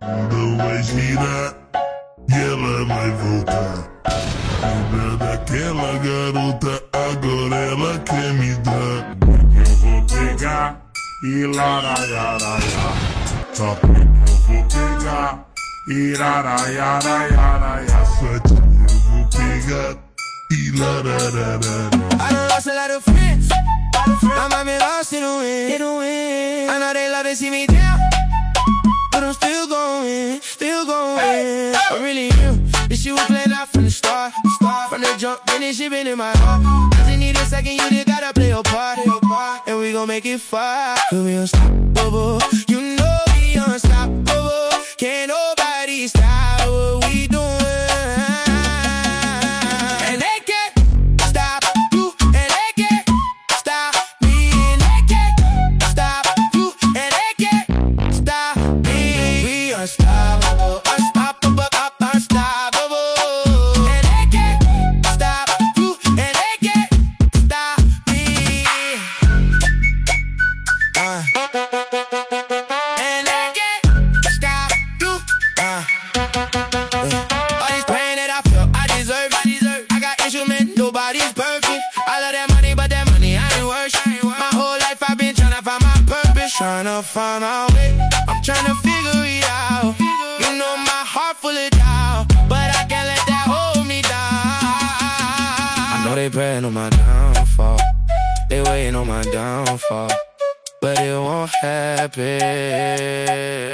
Quando vais virar e ela vai voltar. Lembra daquela garota, agora ela quer me dar. Eu vou pegar e laraiaraiá. Só que eu vou pegar e laraiaraiá. Só eu vou pegar e larararara. I done lost a lot of friends. I might be lost in the wind. I know they love to see me down, but I'm still going. I really am. This shit was planned out from the start. From the jump, then this shit been in my heart. Doesn't need a second, you just gotta play your part. And we gon' make it far. Cause we unstoppable. You know we unstoppable. Can't nobody stop what we doing. And they can't stop you, and they can't stop me, and they can't stop you, and they can't stop me. We unstoppable, unstoppable, unstoppable. And they can't stop you, and they can't stop me. And they can't stop you. All this pain that I feel, I deserve. I got issues, man, nobody's perfect. I love that money, but that money I ain't worth. My whole life I've been tryna find my purpose, tryna find my way. I'm tryna figure it out. You know my heart full of doubt, but I can't let that hold me down. I know they praying on my downfall, they waiting on my downfall, but it won't happen.